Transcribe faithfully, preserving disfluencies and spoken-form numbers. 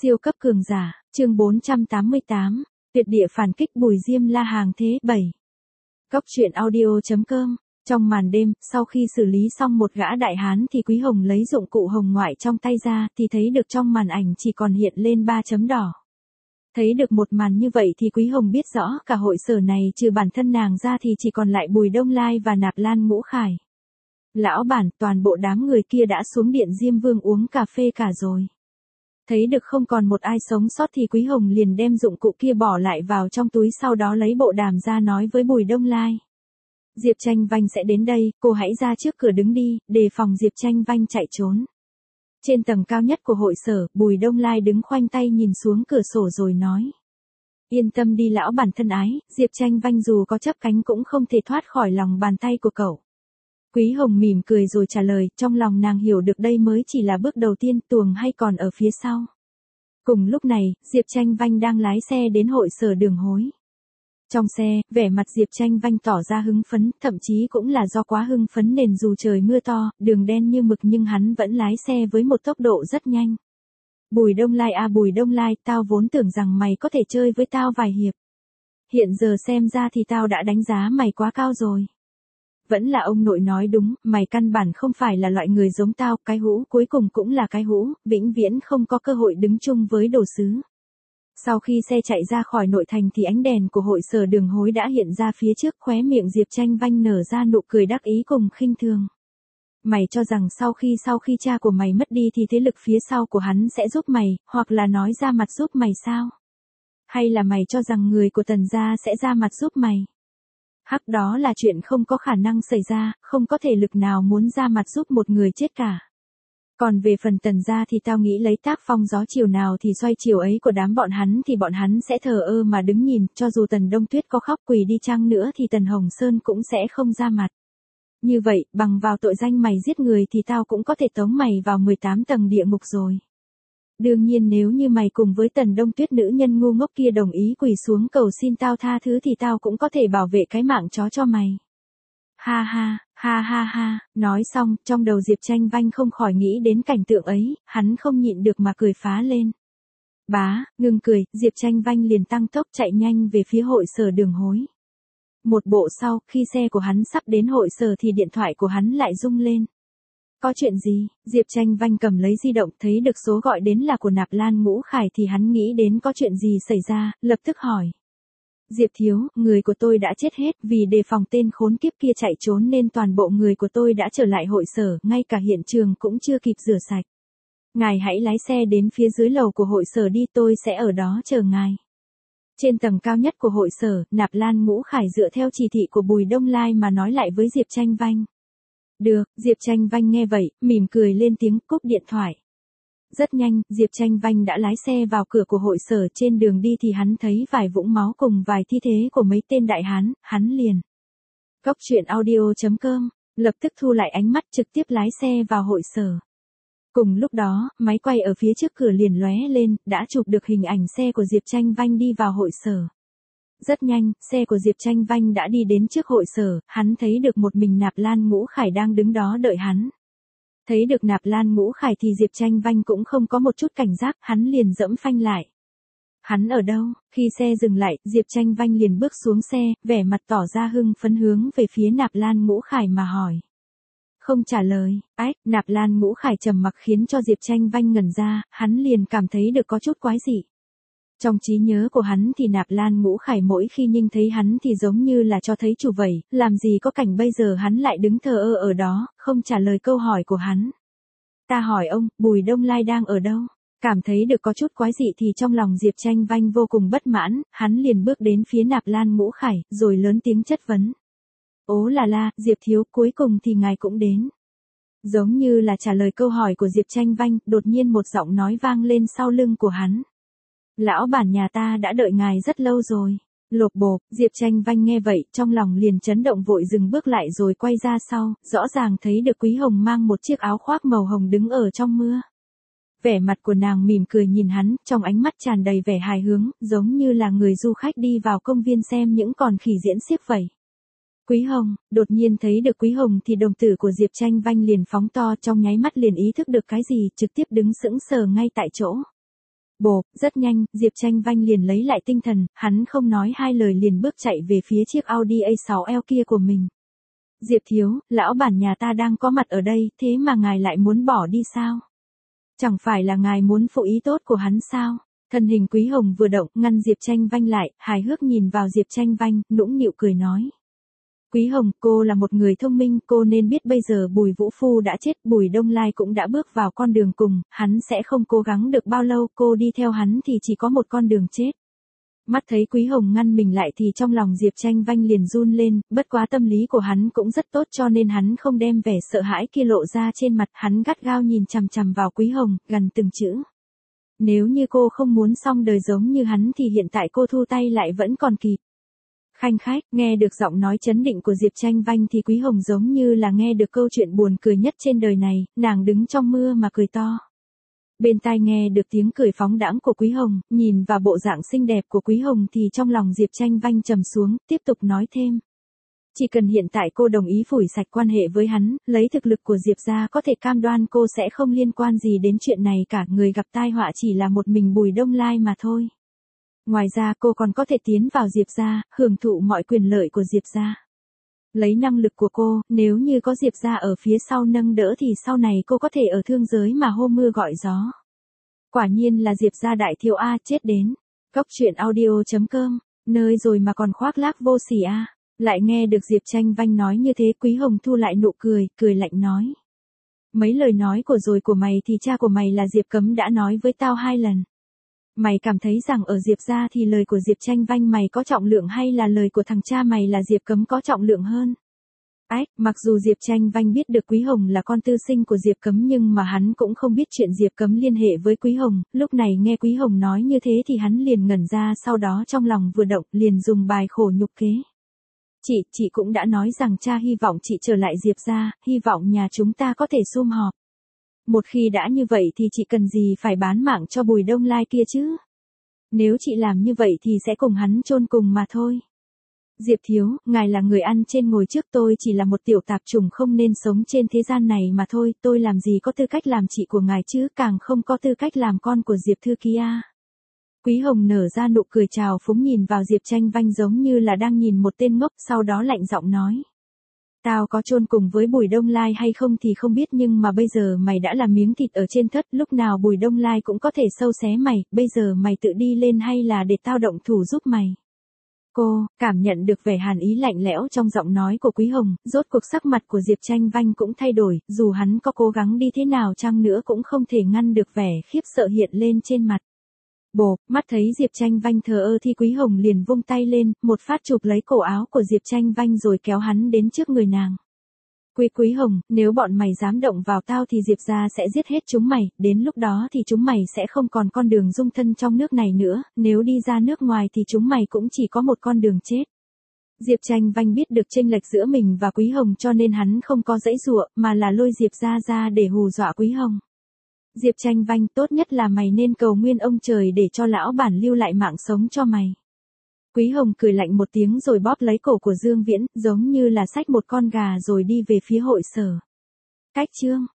Siêu cấp cường giả, chương bốn trăm tám mươi tám, tuyệt địa phản kích Bùi Diêm La hàng thế bảy. Cốc truyện audio chấm com. Trong màn đêm, sau khi xử lý xong một gã đại hán thì Quý Hồng lấy dụng cụ hồng ngoại trong tay ra thì thấy được trong màn ảnh chỉ còn hiện lên ba chấm đỏ. Thấy được một màn như vậy thì Quý Hồng biết rõ cả hội sở này trừ bản thân nàng ra thì chỉ còn lại Bùi Đông Lai và Nạp Lan Ngũ Khải. Lão bản, toàn bộ đám người kia đã xuống điện Diêm Vương uống cà phê cả rồi. Thấy được không còn một ai sống sót thì Quý Hồng liền đem dụng cụ kia bỏ lại vào trong túi, sau đó lấy bộ đàm ra nói với Bùi Đông Lai. Diệp Tranh Vanh sẽ đến đây, cô hãy ra trước cửa đứng đi, đề phòng Diệp Tranh Vanh chạy trốn. Trên tầng cao nhất của hội sở, Bùi Đông Lai đứng khoanh tay nhìn xuống cửa sổ rồi nói. Yên tâm đi lão bản thân ái, Diệp Tranh Vanh dù có chấp cánh cũng không thể thoát khỏi lòng bàn tay của cậu. Quý Hồng mỉm cười rồi trả lời, trong lòng nàng hiểu được đây mới chỉ là bước đầu tiên, tuồng hay còn ở phía sau. Cùng lúc này, Diệp Tranh Vanh đang lái xe đến hội sở Đường Hối. Trong xe, vẻ mặt Diệp Tranh Vanh tỏ ra hưng phấn, thậm chí cũng là do quá hưng phấn nên dù trời mưa to, đường đen như mực nhưng hắn vẫn lái xe với một tốc độ rất nhanh. Bùi Đông Lai à Bùi Đông Lai, tao vốn tưởng rằng mày có thể chơi với tao vài hiệp. Hiện giờ xem ra thì tao đã đánh giá mày quá cao rồi. Vẫn là ông nội nói đúng, mày căn bản không phải là loại người giống tao, cái hũ cuối cùng cũng là cái hũ, vĩnh viễn không có cơ hội đứng chung với đồ sứ. Sau khi xe chạy ra khỏi nội thành thì ánh đèn của hội sở Đường Hối đã hiện ra phía trước, khóe miệng Diệp Tranh Vanh nở ra nụ cười đắc ý cùng khinh thường. Mày cho rằng sau khi sau khi cha của mày mất đi thì thế lực phía sau của hắn sẽ giúp mày, hoặc là nói ra mặt giúp mày sao? Hay là mày cho rằng người của Tần gia sẽ ra mặt giúp mày? Hắc, đó là chuyện không có khả năng xảy ra, không có thể lực nào muốn ra mặt giúp một người chết cả. Còn về phần Tần gia thì tao nghĩ lấy tác phong gió chiều nào thì xoay chiều ấy của đám bọn hắn thì bọn hắn sẽ thờ ơ mà đứng nhìn, cho dù Tần Đông Tuyết có khóc quỳ đi chăng nữa thì Tần Hồng Sơn cũng sẽ không ra mặt. Như vậy, bằng vào tội danh mày giết người thì tao cũng có thể tống mày vào mười tám tầng địa ngục rồi. Đương nhiên nếu như mày cùng với Tần Đông Tuyết nữ nhân ngu ngốc kia đồng ý quỳ xuống cầu xin tao tha thứ thì tao cũng có thể bảo vệ cái mạng chó cho mày. Ha ha, ha ha ha, nói xong, trong đầu Diệp Tranh Vanh không khỏi nghĩ đến cảnh tượng ấy, hắn không nhịn được mà cười phá lên. Bá, ngừng cười, Diệp Tranh Vanh liền tăng tốc chạy nhanh về phía hội sở Đường Hối. Một bộ sau, khi xe của hắn sắp đến hội sở thì điện thoại của hắn lại rung lên. Có chuyện gì? Diệp Tranh Vanh cầm lấy di động, thấy được số gọi đến là của Nạp Lan Ngũ Khải thì hắn nghĩ đến có chuyện gì xảy ra, lập tức hỏi. Diệp thiếu, người của tôi đã chết hết, vì đề phòng tên khốn kiếp kia chạy trốn nên toàn bộ người của tôi đã trở lại hội sở, ngay cả hiện trường cũng chưa kịp rửa sạch. Ngài hãy lái xe đến phía dưới lầu của hội sở đi, tôi sẽ ở đó chờ ngài. Trên tầng cao nhất của hội sở, Nạp Lan Ngũ Khải dựa theo chỉ thị của Bùi Đông Lai mà nói lại với Diệp Tranh Vanh. Được, Diệp Tranh Vanh nghe vậy, mỉm cười lên tiếng, cúp điện thoại. Rất nhanh, Diệp Tranh Vanh đã lái xe vào cửa của hội sở, trên đường đi thì hắn thấy vài vũng máu cùng vài thi thế của mấy tên đại hán, hắn liền. Cốc truyện audio chấm com, lập tức thu lại ánh mắt trực tiếp lái xe vào hội sở. Cùng lúc đó, máy quay ở phía trước cửa liền lóe lên, đã chụp được hình ảnh xe của Diệp Tranh Vanh đi vào hội sở. Rất nhanh, xe của Diệp Tranh Vanh đã đi đến trước hội sở, hắn thấy được một mình Nạp Lan Ngũ Khải đang đứng đó đợi hắn. Thấy được Nạp Lan Ngũ Khải thì Diệp Tranh Vanh cũng không có một chút cảnh giác, hắn liền dẫm phanh lại. Hắn ở đâu? Khi xe dừng lại, Diệp Tranh Vanh liền bước xuống xe, vẻ mặt tỏ ra hưng phấn hướng về phía Nạp Lan Ngũ Khải mà hỏi. Không trả lời, ách, Nạp Lan Ngũ Khải trầm mặc khiến cho Diệp Tranh Vanh ngẩn ra, hắn liền cảm thấy được có chút quái dị. Trong trí nhớ của hắn thì Nạp Lan Ngũ Khải mỗi khi nhìn thấy hắn thì giống như là cho thấy chủ vậy, làm gì có cảnh bây giờ hắn lại đứng thờ ơ ở đó, không trả lời câu hỏi của hắn. Ta hỏi ông, Bùi Đông Lai đang ở đâu? Cảm thấy được có chút quái dị thì trong lòng Diệp Tranh Vanh vô cùng bất mãn, hắn liền bước đến phía Nạp Lan Ngũ Khải, rồi lớn tiếng chất vấn. Ố là la, Diệp thiếu, cuối cùng thì ngài cũng đến. Giống như là trả lời câu hỏi của Diệp Tranh Vanh, đột nhiên một giọng nói vang lên sau lưng của hắn. Lão bản nhà ta đã đợi ngài rất lâu rồi. Lộp bộp, Diệp Tranh Vanh nghe vậy, trong lòng liền chấn động vội dừng bước lại rồi quay ra sau, rõ ràng thấy được Quý Hồng mang một chiếc áo khoác màu hồng đứng ở trong mưa. Vẻ mặt của nàng mỉm cười nhìn hắn, trong ánh mắt tràn đầy vẻ hài hước, giống như là người du khách đi vào công viên xem những con khỉ diễn xiếc vậy. Quý Hồng, đột nhiên thấy được Quý Hồng thì đồng tử của Diệp Tranh Vanh liền phóng to, trong nháy mắt liền ý thức được cái gì, trực tiếp đứng sững sờ ngay tại chỗ. Bộp, rất nhanh, Diệp Tranh Vanh liền lấy lại tinh thần, hắn không nói hai lời liền bước chạy về phía chiếc Audi A sáu L kia của mình. Diệp thiếu, lão bản nhà ta đang có mặt ở đây, thế mà ngài lại muốn bỏ đi sao? Chẳng phải là ngài muốn phụ ý tốt của hắn sao? Thân hình Quý Hồng vừa động, ngăn Diệp Tranh Vanh lại, hài hước nhìn vào Diệp Tranh Vanh, nũng nịu cười nói. Quý Hồng, cô là một người thông minh, cô nên biết bây giờ Bùi Vũ Phu đã chết, Bùi Đông Lai cũng đã bước vào con đường cùng, hắn sẽ không cố gắng được bao lâu, cô đi theo hắn thì chỉ có một con đường chết. Mắt thấy Quý Hồng ngăn mình lại thì trong lòng Diệp Tranh Vanh liền run lên, bất quá tâm lý của hắn cũng rất tốt cho nên hắn không đem vẻ sợ hãi kia lộ ra trên mặt, hắn gắt gao nhìn chằm chằm vào Quý Hồng, gần từng chữ. Nếu như cô không muốn xong đời giống như hắn thì hiện tại cô thu tay lại vẫn còn kịp. Khanh khách, nghe được giọng nói chấn định của Diệp Tranh Vanh thì Quý Hồng giống như là nghe được câu chuyện buồn cười nhất trên đời này, nàng đứng trong mưa mà cười to. Bên tai nghe được tiếng cười phóng đãng của Quý Hồng, nhìn vào bộ dạng xinh đẹp của Quý Hồng thì trong lòng Diệp Tranh Vanh trầm xuống, tiếp tục nói thêm. Chỉ cần hiện tại cô đồng ý phủi sạch quan hệ với hắn, lấy thực lực của Diệp gia có thể cam đoan cô sẽ không liên quan gì đến chuyện này cả, người gặp tai họa chỉ là một mình Bùi Đông Lai mà thôi. Ngoài ra cô còn có thể tiến vào Diệp gia, hưởng thụ mọi quyền lợi của Diệp gia. Lấy năng lực của cô, nếu như có Diệp gia ở phía sau nâng đỡ thì sau này cô có thể ở thương giới mà hô mưa gọi gió. Quả nhiên là Diệp gia đại thiếu A, chết đến. Cốc truyện audio chấm com, nơi rồi mà còn khoác lác vô sỉ A. Lại nghe được Diệp Tranh Vanh nói như thế, Quý Hồng thu lại nụ cười, cười lạnh nói. Mấy lời nói của rồi của mày thì cha của mày là Diệp Cấm đã nói với tao hai lần. Mày cảm thấy rằng ở Diệp gia thì lời của Diệp Tranh Vanh mày có trọng lượng hay là lời của thằng cha mày là Diệp Cấm có trọng lượng hơn? Ách, mặc dù Diệp Tranh Vanh biết được Quý Hồng là con tư sinh của Diệp Cấm nhưng mà hắn cũng không biết chuyện Diệp Cấm liên hệ với Quý Hồng, lúc này nghe Quý Hồng nói như thế thì hắn liền ngẩn ra, sau đó trong lòng vừa động liền dùng bài khổ nhục kế. Chị, chị cũng đã nói rằng cha hy vọng chị trở lại Diệp gia, hy vọng nhà chúng ta có thể sum họp. Một khi đã như vậy thì chị cần gì phải bán mạng cho Bùi Đông Lai kia chứ? Nếu chị làm như vậy thì sẽ cùng hắn chôn cùng mà thôi. Diệp thiếu, ngài là người ăn trên ngồi trước, tôi chỉ là một tiểu tạp chủng không nên sống trên thế gian này mà thôi, tôi làm gì có tư cách làm chị của ngài chứ, càng không có tư cách làm con của Diệp Thư kia. Quý Hồng nở ra nụ cười trào phúng nhìn vào Diệp Tranh Vanh giống như là đang nhìn một tên ngốc, sau đó lạnh giọng nói. Tao có chôn cùng với Bùi Đông Lai hay không thì không biết nhưng mà bây giờ mày đã là miếng thịt ở trên thớt, lúc nào Bùi Đông Lai cũng có thể sâu xé mày, bây giờ mày tự đi lên hay là để tao động thủ giúp mày? Cô, cảm nhận được vẻ hàn ý lạnh lẽo trong giọng nói của Quý Hồng, rốt cuộc sắc mặt của Diệp Tranh Vanh cũng thay đổi, dù hắn có cố gắng đi thế nào chăng nữa cũng không thể ngăn được vẻ khiếp sợ hiện lên trên mặt. Bộp, mắt thấy Diệp Tranh Vanh thờ ơ thì Quý Hồng liền vung tay lên, một phát chụp lấy cổ áo của Diệp Tranh Vanh rồi kéo hắn đến trước người nàng. Quý Quý Hồng, nếu bọn mày dám động vào tao thì Diệp gia sẽ giết hết chúng mày, đến lúc đó thì chúng mày sẽ không còn con đường dung thân trong nước này nữa, nếu đi ra nước ngoài thì chúng mày cũng chỉ có một con đường chết. Diệp Tranh Vanh biết được chênh lệch giữa mình và Quý Hồng cho nên hắn không có giãy giụa, mà là lôi Diệp gia ra để hù dọa Quý Hồng. Diệp Tranh Vanh, tốt nhất là mày nên cầu nguyên ông trời để cho lão bản lưu lại mạng sống cho mày. Quý Hồng cười lạnh một tiếng rồi bóp lấy cổ của Dương Viễn, giống như là xách một con gà rồi đi về phía hội sở. Cách chương